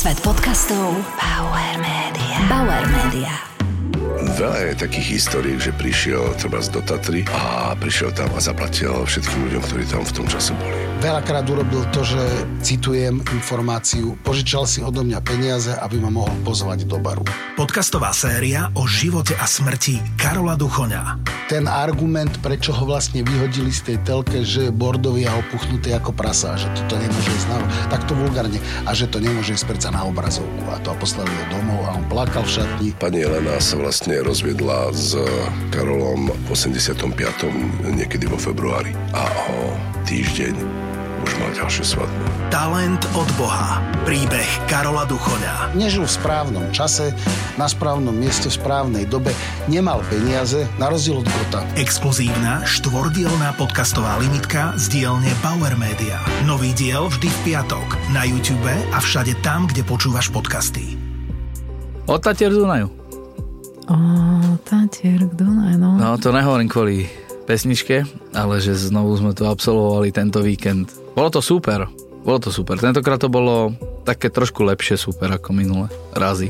Svet podcastov Bauer Media. Bauer Media. Veľa je takých histórií, že prišiel treba do Tatry a prišiel tam a zaplatil všetkým ľuďom, ktorí tam v tom čase boli. Veľakrát urobil to, že citujem informáciu, požičal si odo mňa peniaze, aby ma mohol pozvať do baru. Podcastová séria o živote a smrti Karola Duchoňa. Ten argument, prečo ho vlastne vyhodili z tej telke, že je bordový a opuchnutý ako prasa, že toto nemôže ísť takto vulgárne a že to nemôže ísť predsa na obrazovku. A to poslali ho domov a on plakal v šatni. Pani Elena sa vlastne rozviedla s Karolom v 85. niekedy vo februári a o týždeň už mal ďalšiu svadbu. Talent od Boha. Príbeh Karola Duchoňa. Nežil v správnom čase, na správnom mieste, v správnej dobe, nemal peniaze, na rozdiel od Gota. Exkluzívna štvordielna podcastová limitka z dielne Bauer Media. Nový diel vždy v piatok na YouTube a všade tam, kde počúvaš podcasty. Od Tatier k Dunaju. Tatier k Dunaju, no. No, to nehovorím kvôli pesničke, ale že znovu sme to absolvovali tento víkend. Bolo to super. Tentokrát to bolo také trošku lepšie super ako minulé razy.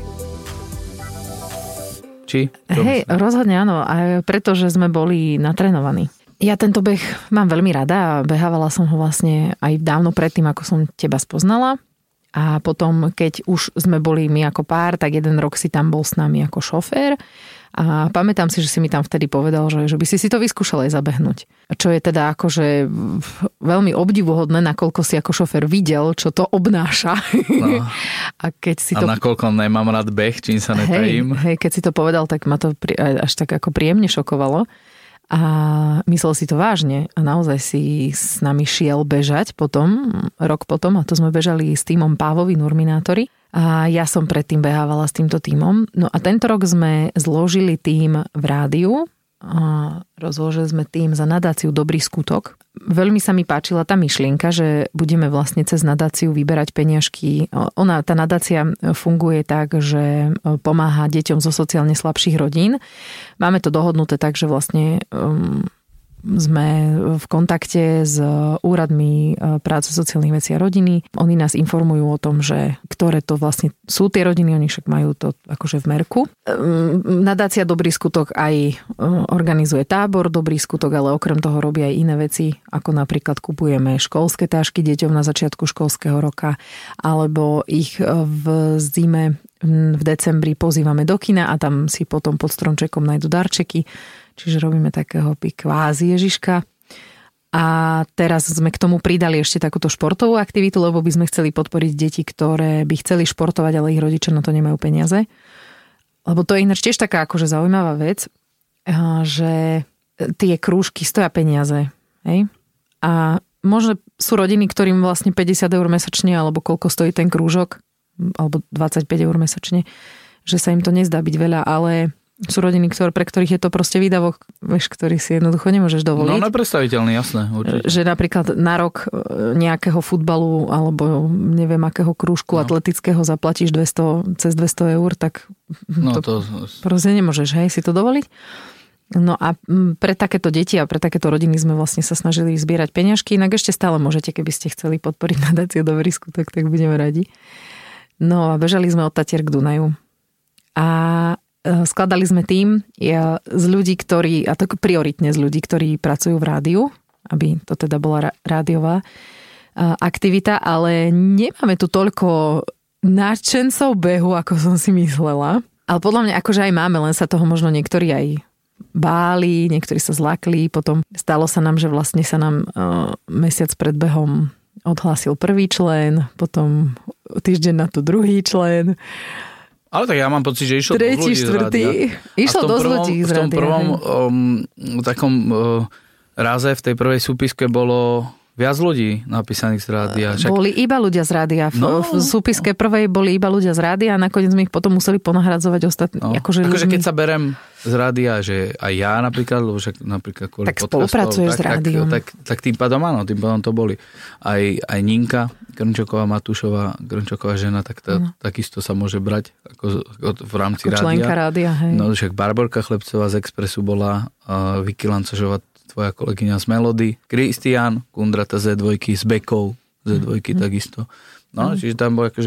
Či? Hej, rozhodne áno, aj preto, že sme boli natrénovaní. Ja tento beh mám veľmi rada a behávala som ho vlastne aj dávno predtým, ako som teba spoznala. A potom, keď už sme boli my ako pár, tak jeden rok si tam bol s nami ako šofér. A pamätám si, že si mi tam vtedy povedal, že by si to vyskúšal aj zabehnúť. Čo je teda akože veľmi obdivuhodné, nakoľko si ako šofér videl, čo to obnáša. No. A nakoľko nemám rád beh, čím sa netajím. Hej, keď si to povedal, tak ma to až tak ako príjemne šokovalo. A myslel si to vážne a naozaj si s nami šiel bežať rok potom, a to sme bežali s tímom Pávovi Nurminátori. A ja som predtým behávala s týmto tímom. No a tento rok sme zložili tím v rádiu. Rozložili sme tím za nadáciu Dobrý skutok. Veľmi sa mi páčila tá myšlienka, že budeme vlastne cez nadáciu vyberať peniažky. Tá nadácia funguje tak, že pomáha deťom zo sociálne slabších rodín. Máme to dohodnuté tak, že vlastne sme v kontakte s úradmi práce sociálnych vecí a rodiny. Oni nás informujú o tom, že ktoré to vlastne sú tie rodiny, oni však majú to akože v merku. Nadácia Dobrý skutok aj organizuje tábor Dobrý skutok, ale okrem toho robí aj iné veci, ako napríklad kupujeme školské tášky deťom na začiatku školského roka, alebo ich v zime, v decembri pozývame do kina a tam si potom pod stromčekom nájdu darčeky. Čiže robíme takého kvázi Ježiška. A teraz sme k tomu pridali ešte takúto športovú aktivitu, lebo by sme chceli podporiť deti, ktoré by chceli športovať, ale ich rodičia na to nemajú peniaze. Lebo to je ináč tiež taká akože zaujímavá vec, že tie krúžky stoja peniaze. Hej? A možno sú rodiny, ktorým vlastne 50 eur mesačne, alebo koľko stojí ten krúžok, alebo 25 eur mesačne, že sa im to nezdá byť veľa, ale sú rodiny, pre ktorých je to proste výdavok, vieš, ktorý si jednoducho nemôžeš dovoliť. No nepredstaviteľný, jasné. Určite. Že napríklad na rok nejakého futbalu alebo neviem akého krúžku atletického zaplatíš cez 200 eur, tak to proste nemôžeš, hej, si to dovoliť. No a pre takéto deti a pre takéto rodiny sme vlastne sa snažili zbierať peniažky, inak ešte stále môžete, keby ste chceli podporiť nadáciu Dobrý skutok, tak budeme radi. No a bežali sme od Tatier k Dunaju. A skladali sme tým z ľudí, a to prioritne z ľudí, ktorí pracujú v rádiu, aby to teda bola rádiová aktivita, ale nemáme tu toľko nadšencov behu, ako som si myslela. Ale podľa mňa akože aj máme, len sa toho možno niektorí aj báli, niektorí sa zlakli, potom stalo sa nám, že vlastne sa nám mesiac pred behom odhlásil prvý člen, potom týždeň na to druhý člen. Ale tak ja mám pocit, že išlo tretí, dosť ľudí z rádia. Išlo dosť ľudí z rádia. V tom prvom takom raze v tej prvej súpiske bolo viac ľudí napísaných z rádia. Boli iba ľudia z rádia. V súpiske prvej boli iba ľudia z rádia a nakoniec sme ich potom museli ponahradzovať ostatní. No. Akože keď sa berem z rádia, že aj ja napríklad, lebo však napríklad kvôli tak spolupracuješ s rádiom. Tak tým pádom áno, tým pádom to boli. Aj Ninka Grnčoková, Matúšová, Grnčoková žena, tak takisto sa môže brať ako v rámci rádia. Členka rádia, hej. No však Barborka Chlebcová z Expressu bola, Vicky Lancožová, tvoja kolegyňa z Melody, Kristián Kundrata Z2 s Bekou Z2 takisto. No, čiže tam bol akože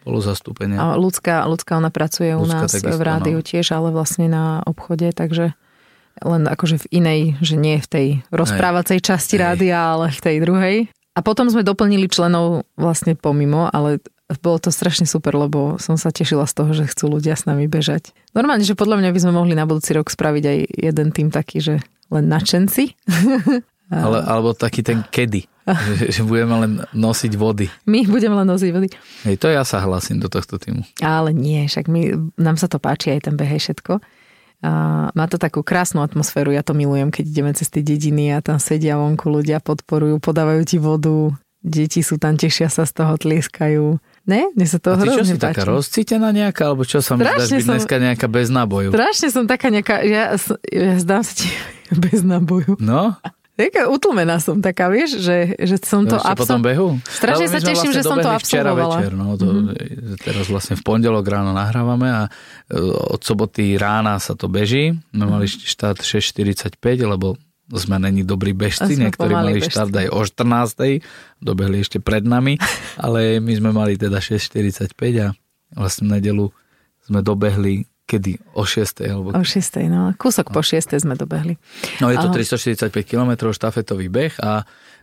spoluzastúpenia. A Ľudská, ona pracuje u nás takisto, v rádiu tiež, ale vlastne na obchode, takže len akože v inej, že nie v tej rozprávacej časti rádia, ale v tej druhej. A potom sme doplnili členov vlastne pomimo, ale bolo to strašne super, lebo som sa tešila z toho, že chcú ľudia s nami bežať. Normálne, že podľa mňa by sme mohli na budúci rok spraviť aj jeden tým taký, že len nadšenci. Alebo taký ten kedy. že budeme len nosiť vody. My budeme len nosiť vody. Hej, to ja sa hlasím do tohto týmu. Ale nie, však nám sa to páči aj ten behej všetko. A má to takú krásnu atmosféru, ja to milujem, keď ideme cez tie dediny a tam sedia vonku ľudia, podporujú, podávajú ti vodu, deti sú tam, tešia sa z toho, tlieskajú. Ne? Mne sa to hrozne páči. A ty čo si taká rozcítená nejaká, alebo čo sa mi zdáš byť dneska nejaká bez náboju? Strašne som taká nejaká, ja zdám sa ti bez náboju. No? Taká utlmená som taká, vieš, že som to absolvovala. Po tom behu? Strašne sa teším, že som to absolvovala. Večer, no, teraz vlastne v pondelok ráno nahrávame a od soboty rána sa to beží. My mali štart 6:45, lebo sme není dobrí bežci, niektorí mali štart aj o 14:00, dobehli ešte pred nami, ale my sme mali teda 6:45 a vlastne v nedeľu sme dobehli kedy? O 6:00 alebo... O 6:00, no. Kúsok po 6:00 sme dobehli. No je to 345 km štafetový beh a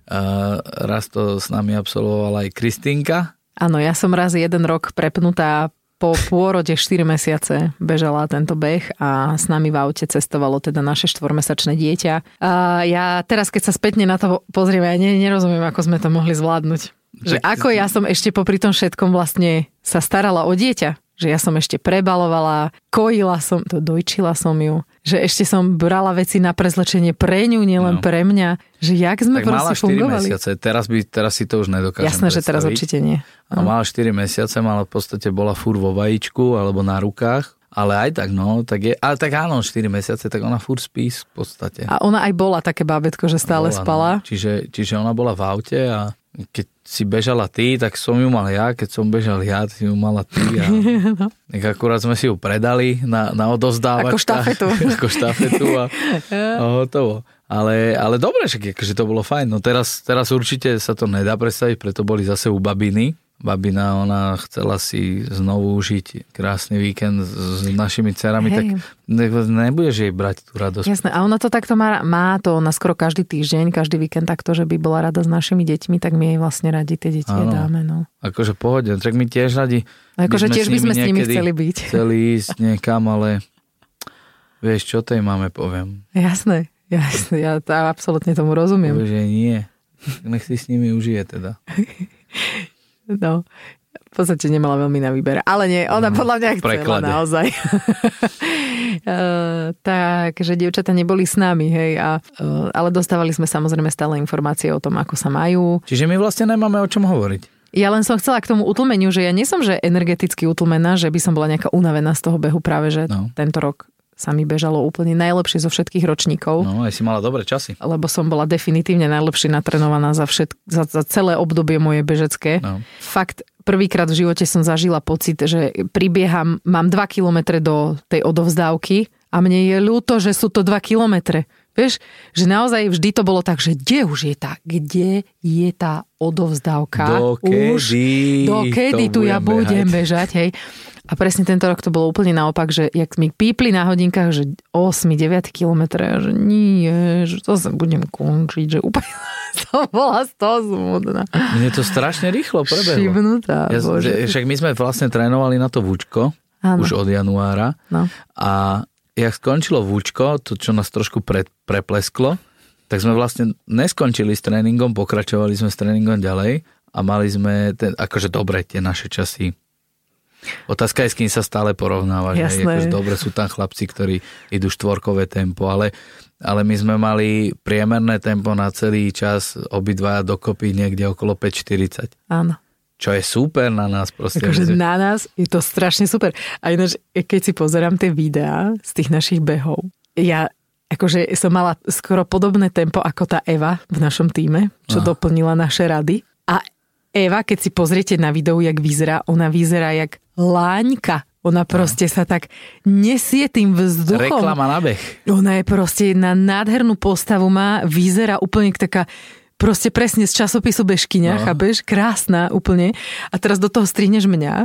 raz to s nami absolvovala aj Kristínka. Áno, ja som raz jeden rok prepnutá po pôrode 4 mesiace bežala tento beh a s nami v aute cestovalo teda naše 4-mesačné dieťa. A ja teraz, keď sa spätne na to pozriem, ja nerozumiem, ako sme to mohli zvládnuť. Že ako ja som ešte popri tom všetkom vlastne sa starala o dieťa. Že ja som ešte prebalovala, kojila som, dojčila som ju, že ešte som brala veci na prezlečenie pre ňu, nielen pre mňa, že jak sme tak proste fungovali. Tak mala 4 mesiace, teraz si to už nedokážem Jasné, predstaviť. Že teraz určite nie. A mala 4 mesiace, mala v podstate bola furt vo vajíčku alebo na rukách, ale aj tak, no, tak je, ale tak áno, 4 mesiace, tak ona furt spí v podstate. A ona aj bola také bábätko, že stále spala. No. Čiže ona bola v aute a keď si bežala ty, tak som ju mal ja, keď som bežal ja, si ju mala ty a tak akurát sme si ju predali na odovzdávačka. Ako štafetu a hotovo. Ale dobre, že to bolo fajn. No teraz určite sa to nedá predstaviť, preto boli zase u babiny. Babina, ona chcela si znovu užiť krásny víkend s našimi dcerami, tak nebudeš jej brať tú radosť. Jasné, a ona to takto má to na skoro každý týždeň, každý víkend takto, že by bola rada s našimi deťmi, tak my jej vlastne radi tie deti dáme. No. Akože pohodne, tak my tiež radi. Akože tiež by sme s nimi chceli byť. Chceli ísť niekam, ale vieš, čo tej máme, poviem. Jasné, ja absolútne tomu rozumiem. Povieš, že nie. Nech si s nimi užije teda. No, v podstate nemala veľmi na výber. Ale nie, ona podľa mňa chcela naozaj. Takže dievčatá neboli s nami, hej. Ale dostávali sme samozrejme stále informácie o tom, ako sa majú. Čiže my vlastne nemáme o čom hovoriť. Ja len som chcela k tomu utlmeniu, že ja nie som že energeticky utlmená, že by som bola nejaká unavená z toho behu práve, že tento rok sa mi bežalo úplne najlepšie zo všetkých ročníkov. No, aj si mala dobré časy. Lebo som bola definitívne najlepšie natrenovaná za celé obdobie moje bežecké. No. Fakt, prvýkrát v živote som zažila pocit, že pribieham, mám 2 kilometre do tej odovzdávky a mne je ľúto, že sú to 2 kilometre. Vieš, že naozaj vždy to bolo tak, že kde je tá odovzdávka? Dokedy tu ja budem bežať, hej. A presne tento rok to bolo úplne naopak, že jak mi pípli na hodinkách, že 8-9 kilometre, že nie, že to sa budem končiť, že úplne to bola z toho smutná. Mne to strašne rýchlo prebehlo. Šibnutá, však my sme vlastne trénovali na to vúčko, už od januára. No. A jak skončilo vúčko, to čo nás trošku preplesklo, tak sme vlastne neskončili s tréningom, pokračovali sme s tréningom ďalej a mali sme, akože dobre, tie naše časy. Otázka je, s kým sa stále porovnávaš. Akože dobre, sú tam chlapci, ktorí idú štvorkové tempo, ale my sme mali priemerné tempo na celý čas, obidvaja dokopy niekde okolo 5:40. Áno. Čo je super na nás proste. Akože na nás je to strašne super. A ináč, keď si pozerám tie videá z tých našich behov, ja akože som mala skoro podobné tempo ako tá Eva v našom tíme, čo doplnila naše rady. A Eva, keď si pozriete na videu, jak vyzerá, ona vyzerá jak láňka. Ona proste sa tak nesie tým vzduchom. Reklama na beh. Ona je proste jedna nádhernú postavu má, vyzerá úplne taká proste presne z časopisu Bežkyňa, chápeš? Krásna úplne. A teraz do toho strihneš mňa.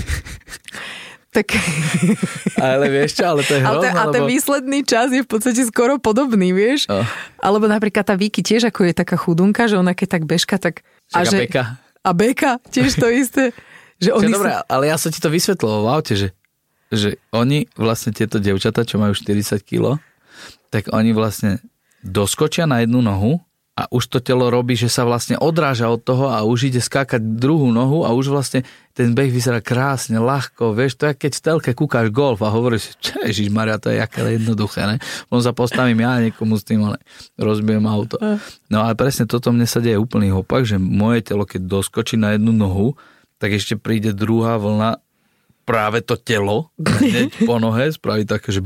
Tak... Ale vieš čo, ale to je hrozné. A ten výsledný čas je v podstate skoro podobný, vieš? Alebo napríklad tá Viki tiež, ako je taká chudunka, že ona keď tak bežka, tak... A Beka. A Beka, tiež to isté. Že oni dobré, ale ja som ti to vysvetloval v aute, že oni vlastne tieto devčatá, čo majú 40 kg, tak oni vlastne doskočia na jednu nohu a už to telo robí, že sa vlastne odráža od toho a už ide skákať druhú nohu a už vlastne ten beh vyzerá krásne, ľahko, vieš, to je keď v telke kúkáš golf a hovoríš, Ježišmaria, to je aké jednoduché, ne? On sa postavím ja niekomu s tým, ale rozbijem auto. No ale presne toto mne sa deje úplný opak, že moje telo, keď doskočí na jednu nohu, tak ešte príde druhá vlna, práve to telo, hneď po nohe, spraví také, že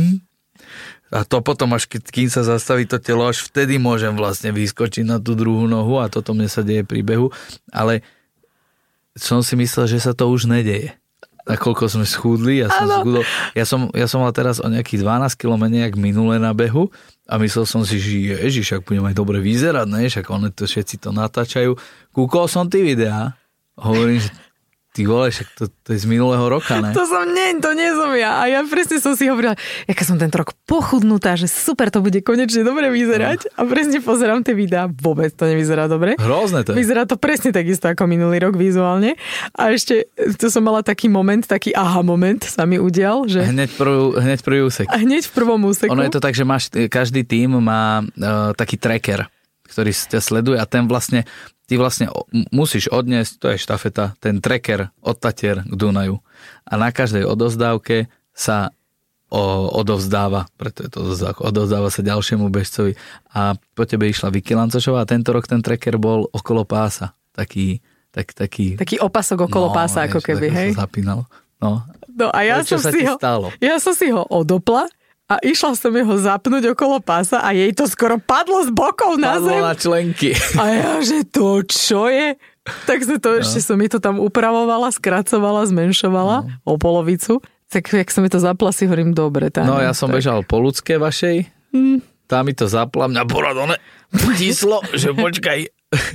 a to potom až kým sa zastaví to telo, až vtedy môžem vlastne vyskočiť na tú druhú nohu a toto mne sa deje pri behu, ale som si myslel, že sa to už nedeje. Nakoľko sme schudli, ja som schudol. Ja som mal teraz o nejakých 12 km menej jak minulé na behu a myslel som si, že ježiš, ak budem aj dobre vyzerať, ne? Však oni to všetci to natáčajú. Kúkol som tie videá, hovorím, že ty vole, však to je z minulého roka, ne? To nie som ja. A ja presne som si hovorila, jaká som tento rok pochudnutá, že super, to bude konečne dobre vyzerať. A presne pozerám tie videá, vôbec to nevyzerá dobre. Hrozné to je. Vyzerá to presne takisto ako minulý rok vizuálne. A ešte, to som mala taký moment, taký aha moment sa mi udial, že... Hneď prvý úsek. A hneď v prvom úseku. Ono je to tak, že každý tím má taký tracker, ktorý ťa sleduje a ten vlastne ty vlastne musíš odniesť, to je štafeta, ten tracker od Tatier k Dunaju. A na každej odovzdávke sa odovzdáva, preto je to odovzdáva sa ďalšiemu bežcovi. A po tebe išla Viki Lancošová a tento rok ten tracker bol okolo pása. Taký opasok okolo pása, ako keby, hej? Sa zapínalo. No a ja som si ho odopla a išla som ho zapnúť okolo pása a jej to skoro padlo z bokov na zem. Padlo na členky. A ja, že to čo je? Tak ešte som mi to tam upravovala, skracovala, zmenšovala o polovicu. Tak jak som mi to zapla, si hovorím, dobre. Ja som bežal po ľudské vašej, tá mi to zapla, mňa poradone tíslo, že počkaj.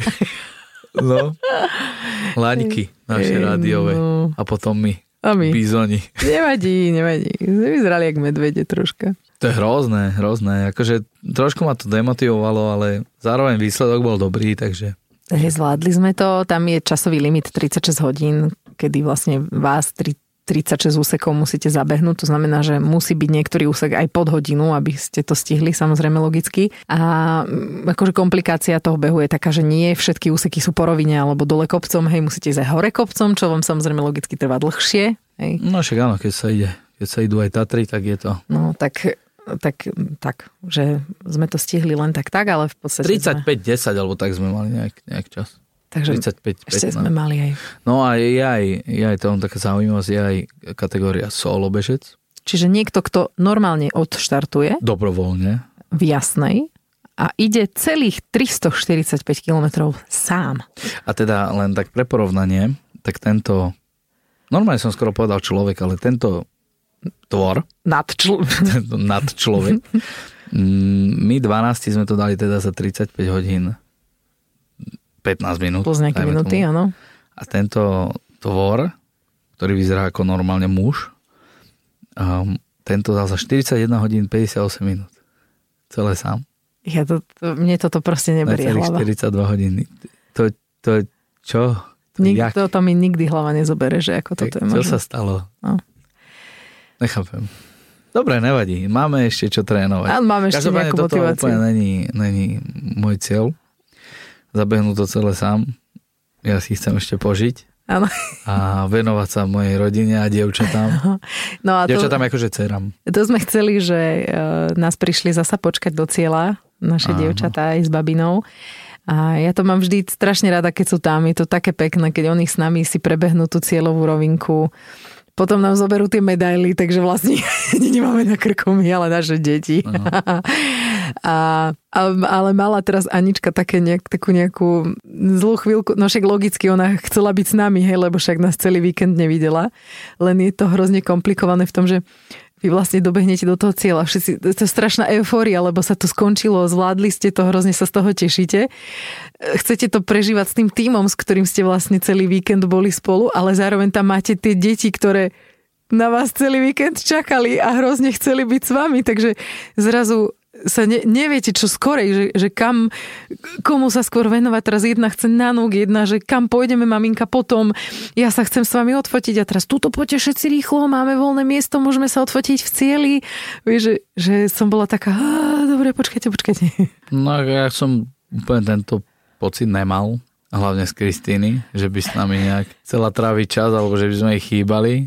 No. Laňky naše rádiové a potom my. A my. Bizoni. Nevadí. Vyzerali jak medvede troška. To je hrozné. Akože trošku ma to demotivovalo, ale zároveň výsledok bol dobrý, takže... Zvládli sme to. Tam je časový limit 36 hodín, kedy vlastne vás 36 úsekov musíte zabehnúť. To znamená, že musí byť niektorý úsek aj pod hodinu, aby ste to stihli, samozrejme logicky. A akože komplikácia toho behu je taká, že nie všetky úseky sú po rovine alebo dole kopcom, hej, musíte ísť aj hore kopcom, čo vám samozrejme logicky trvá dlhšie. Hej. No však áno, keď sa idú aj Tatry, tak je to... No tak, že sme to stihli len tak, ale v podstate... 35-10, alebo tak sme mali nejak čas. Takže 35, ešte sme mali aj. No a je aj to taká zaujímavosť, je aj kategória solo bežec. Čiže niekto, kto normálne odštartuje. Dobrovoľne. V Jasnej a ide celých 345 kilometrov sám. A teda len tak pre porovnanie, tak tento, normálne som skoro povedal človek, ale tento tvor. Nadčlovek. My 12 sme to dali teda za 35 hodín. 15 minút. Plus nejaké minúty, áno. A tento tvor, ktorý vyzerá ako normálne muž, tento dal za 41 hodín 58 minút. Celé sám. Mne toto proste neberie hlava. 42 hodiny. To je čo? To mi nikdy hlava nezobere, že ako toto je možné. Čo sa stalo? No. Nechápem. Dobre, nevadí. Máme ešte čo trénovať. Máme ešte nejakú motiváciu. Úplne není môj cieľ. Zabehnú to celé sám. Ja si chcem ešte požiť. Áno. A venovať sa mojej rodine a dievčatám. No a dievčatám akože dcerám. To sme chceli, že nás prišli zasa počkať do cieľa, naše dievčatá aj s babinou. A ja to mám vždy strašne rada, keď sú tam. Je to také pekné, keď oni s nami si prebehnú tú cieľovú rovinku. Potom nám zoberú tie medaily, takže vlastne nemáme na krku my, ale naše deti. Ale mala teraz Anička takú nejakú zlú chvíľku, no však logicky ona chcela byť s nami, hej, lebo však nás celý víkend nevidela, len je to hrozne komplikované v tom, že vy vlastne dobehnete do toho cieľa. Všetci, to je strašná eufória, lebo sa to skončilo, zvládli ste to, hrozne sa z toho tešíte. Chcete to prežívať s tým tímom, s ktorým ste vlastne celý víkend boli spolu, ale zároveň tam máte tie deti, ktoré na vás celý víkend čakali a hrozne chceli byť s vami, takže zrazu sa neviete čo skorej, že komu sa skôr venovať. Teraz jedna chce na núk, jedna, že kam pôjdeme, maminka, potom ja sa chcem s vami odfotiť a teraz túto poďte všetci rýchlo, máme voľné miesto, môžeme sa odfotiť v cieli. Vieš, že som bola taká, dobre, počkajte. No ja som úplne tento pocit nemal, hlavne z Kristíny, že by s nami nejak chcela tráviť čas, alebo že by sme ich chýbali.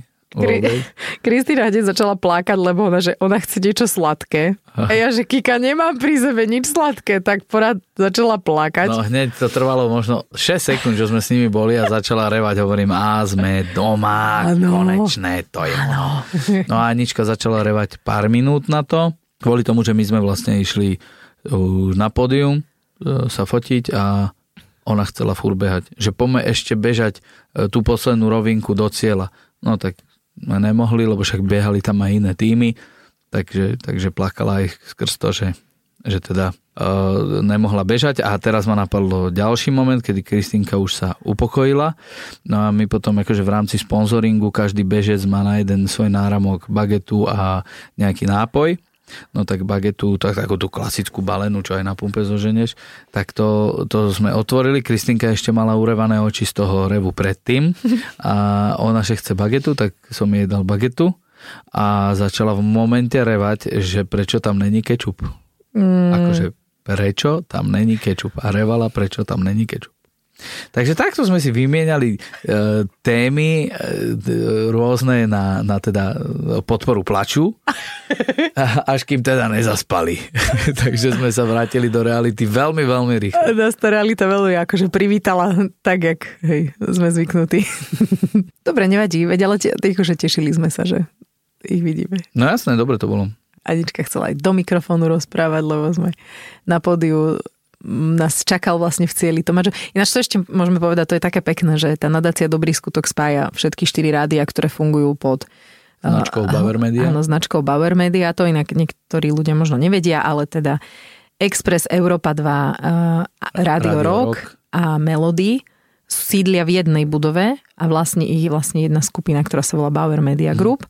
Kristína hneď začala plakať, lebo ona chce niečo sladké. A ja, že Kika, nemám pri sebe nič sladké, tak porad začala plakať. No hneď to trvalo možno 6 sekúnd, že sme s nimi boli a začala revať. Hovorím, sme doma, konečné, to je ono. No a Anička začala revať pár minút na to, kvôli tomu, že my sme vlastne išli na pódium sa fotiť a ona chcela furt behať. Že poďme ešte bežať tú poslednú rovinku do cieľa. No tak sme nemohli, lebo však behali tam aj iné týmy, takže plakala aj skrz to, že teda nemohla bežať a teraz ma napadlo ďalší moment, kedy Kristínka už sa upokojila. No a my potom akože v rámci sponzoringu každý bežec má na jeden svoj náramok bagetu a nejaký nápoj. No tak bagetu, takú tú klasickú balenu, čo aj na pumpe zoženieš, tak to sme otvorili. Kristínka ešte mala urevané oči z toho revu predtým a ona, že chce bagetu, tak som jej dal bagetu a začala v momente revať, že prečo tam není kečup. Akože prečo tam není kečup a revala, prečo tam není kečup. Takže takto sme si vymieniali témy rôzne na teda podporu plaču, až kým teda nezaspali. Takže sme sa vrátili do reality veľmi, veľmi rýchlo. Nás tá realita veľmi akože privítala tak, jak sme zvyknutí. Dobre, nevadí, veď ale akože tešili sme sa, že ich vidíme. No jasné, dobre to bolo. Anička chcela aj do mikrofónu rozprávať, lebo sme na pódiu nás čakal vlastne v cieli Tomáš. Ináč to ešte môžeme povedať, to je také pekné, že tá nadácia Dobrý skutok spája všetky 4 rádia, ktoré fungujú pod značkou Bauer Media. Áno, značkou Bauer Media. To inak niektorí ľudia možno nevedia, ale teda Express, Európa 2, Radio Rock a Melody sídlia v jednej budove a vlastne ich jedna skupina, ktorá sa volá Bauer Media Group.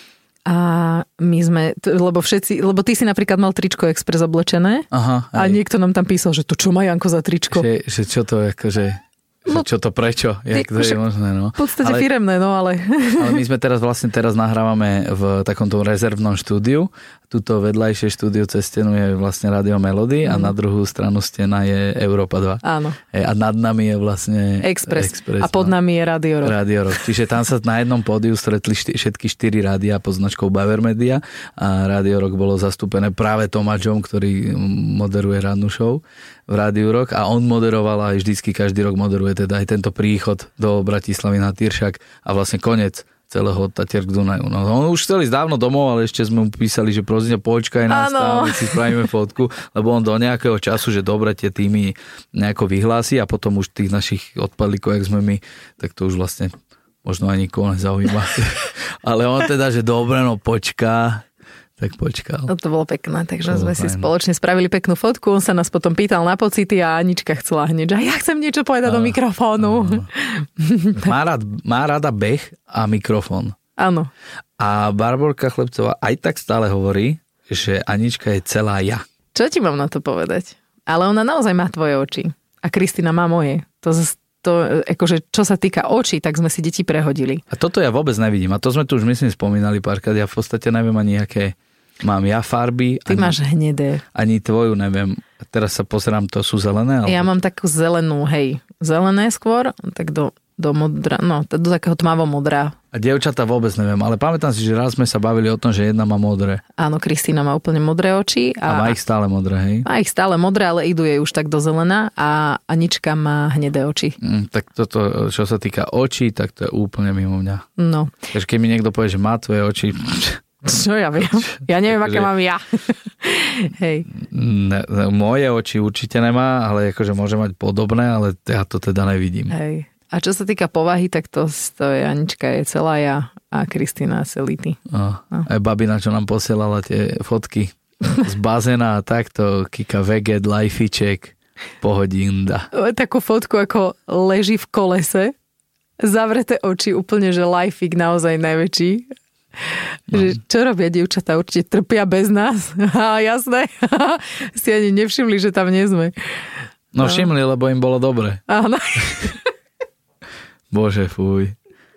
A my sme, lebo ty si napríklad mal tričko Express oblečené. Aha, a niekto nám tam písal, že to čo má Janko za tričko? Že čo to je, akože... No, čo to prečo? Jak to je možné, no? V podstate firemné, no ale... Ale my sme teraz nahrávame v takomto rezervnom štúdiu. Tuto vedľajšie štúdio cez stenu je vlastne Radio Melody a na druhú stranu stena je Európa 2. Áno. A nad nami je vlastne Express a pod nami je Radio Rock. Radio Rock. Čiže tam sa na jednom pódiu stretli všetky 4 rádia pod značkou Bauer Media a Radio Rock bolo zastúpené práve Tomáčom, ktorý moderuje rannú show v Rádiu Rock a on moderoval aj vždycky každý rok moderuje teda aj tento príchod do Bratislavy na Tyršak a vlastne koniec celého Tatier k Dunaju. No, on už chcel ísť dávno domov, ale ešte sme mu písali, že prosím, počkaj nás tam, si spravíme fotku, lebo on do nejakého času, že dobre tie týmy nejako vyhlási a potom už tých našich odpadlíkov, jak sme my, tak to už vlastne možno ani nikoho nezaujíma. Ale on teda, že dobre, no počká. Tak počkal. No to bolo pekné, takže sme si spoločne spravili peknú fotku. On sa nás potom pýtal na pocity a Anička chcela hneď, že ja chcem niečo povedať do mikrofónu. Má rada beh a mikrofón. Áno. A Barborka Chlebcová aj tak stále hovorí, že Anička je celá ja. Čo ti mám na to povedať? Ale ona naozaj má tvoje oči. A Kristina má moje. To akože, čo sa týka očí, tak sme si deti prehodili. A toto ja vôbec nevidím. A to sme tu už myslím spomínali párkrát. Ja v podstate neviem ani aké mám ja farby. Ty máš hnedé. Ani tvoju neviem. A teraz sa pozerám, to sú zelené? Alebo... Ja mám takú zelenú, zelené skôr, tak do modra, no, do takého tmavo-modrá. A dievčatá vôbec neviem, ale pamätám si, že raz sme sa bavili o tom, že jedna má modré. Áno, Kristína má úplne modré oči. A má ich stále modré, hej? Má ich stále modré, ale idú jej už tak do zelená a Anička má hnedé oči. Tak toto, čo sa týka očí, tak to je úplne mimo mňa. No. Takže keď mi niekto povie, že má tvoje oči... Čo ja viem? Ja neviem, aké mám ja. Hej. Moje oči určite nemá, ale akože môže mať podobné, ale ja to teda nevidím. Hej. A čo sa týka povahy, tak to je Anička je celá ja. a Kristina Selity. Aj babina, čo nám posielala tie fotky z bazéna a takto, Kika Veget, lajfiček, pohodinda. Takú fotku, ako leží v kolese, zavreté oči, úplne, že lajfik naozaj najväčší. Že čo robia dievčatá? Určite trpia bez nás. Jasné. Si ani nevšimli, že tam nie sme. No všimli, lebo im bolo dobre. Áno. Bože, fuj.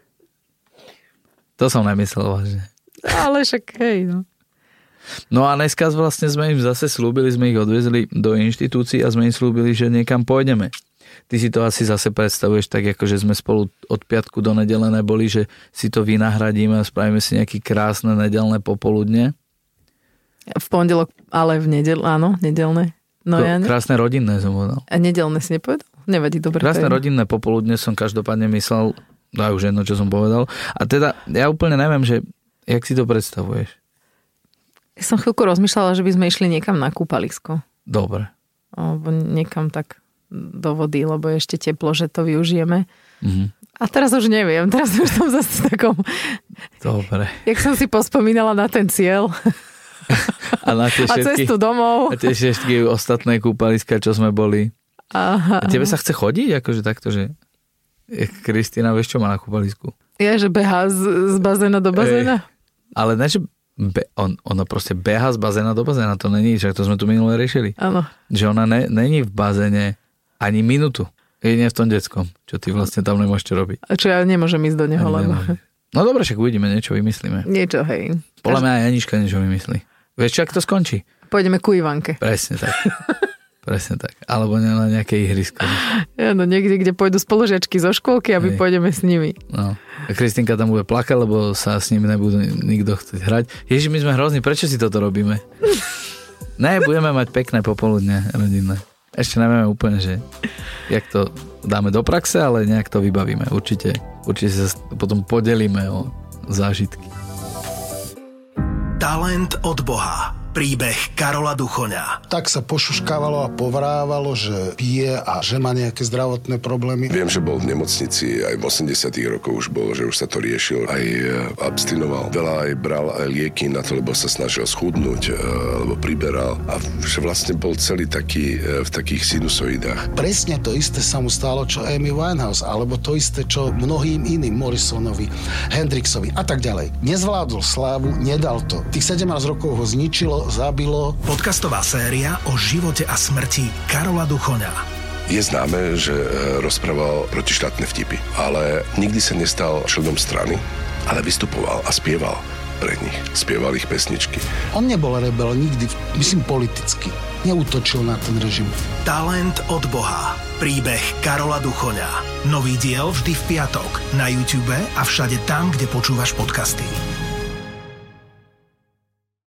To som nemyslel vážne. Ale však hej, no. No a dneska vlastne sme im zase slúbili, sme ich odviezli do inštitúcií a sme im slúbili, že niekam pôjdeme. Ty si to asi zase predstavuješ tak, ako že sme spolu od piatku do nedele neboli, že si to vynahradíme a spravíme si nejaké krásne nedelné popoludne. V pondelok, ale v nedel, áno, nedelné. No ja ne. Krásne rodinné som povedal. A nedelné si nepovedal? Nevadí, dobre. Krásne rodinné popoludne som každopádne myslel, už jedno, čo som povedal. A teda ja úplne neviem, že jak si to predstavuješ? Ja som chvíľku rozmýšľala, že by sme išli niekam na kúpalisko. Dobre. Alebo niekam tak do vody, lebo je ešte teplo, že to využijeme. Mhm. A teraz už neviem, teraz už som zase takom... Dobre. Jak som si pospomínala na ten cieľ. A na tie všetky... A cestu domov. A tie všetky ostatné kúpaliska, čo sme boli. Aha. A tebe sa chce chodiť? Akože takto, že... Kristína, vieš, čo má na kúpalisku? Je, že behá z bazéna do bazéna? Ale ne, že ona proste beha z bazéna do bazéna, to není, však to sme tu minule riešili. Áno. Že ona není v bazéne ani minútu. Jedine v tom detskom, čo ty vlastne tam nemôžeš čo robiť. A čo ja nemôžem ísť do neho, lebo... No dobre, však uvidíme, niečo vymyslíme. Niečo, hej. Podľa mňa aj Janička niečo vymyslí. Vieš, čo, ak to skončí? Pôjdeme ku Ivanke. Presne tak. Presne tak. Alebo na nejaké ihrisko. Ja, no niekde, kde pôjdu spolužiačky zo škôlky, aby pôjdeme s nimi. No. A Kristínka tam bude plakať, lebo sa s nimi nebudú nikto chcieť hrať. Ježiš, my sme hrozní, prečo si toto robíme? Ne, budeme mať pekné popoludne rodinné. Ešte nevieme úplne, že jak to dáme do praxe, ale nejak to vybavíme. Určite sa potom podelíme o zážitky. Talent od Boha. Príbeh Karola Duchoňa. Tak sa pošuškávalo a povrávalo, že pije a že má nejaké zdravotné problémy. Viem, že bol v nemocnici, aj v 80 rokoch už bol, že už sa to riešil, aj abstinoval. Veľa aj bral aj lieky na to, lebo sa snažil schudnúť, alebo priberal. A že vlastne bol celý taký v takých sinusoidách. Presne to isté sa mu stalo, čo Amy Winehouse, alebo to isté, čo mnohým iným, Morrisonovi, Hendrixovi a tak ďalej. Nezvládol slávu, nedal to. Tých 17 rokov ho zničilo, zabilo. Podcastová séria o živote a smrti Karola Duchoňa. Je známe, že rozprával protištátne vtipy, ale nikdy sa nestal členom strany, ale vystupoval a spieval pre nich. Spieval ich pesničky. On nebol rebel nikdy, myslím politicky. Neútočil na ten režim. Talent od Boha. Príbeh Karola Duchoňa. Nový diel vždy v piatok na YouTube a všade tam, kde počúvaš podcasty.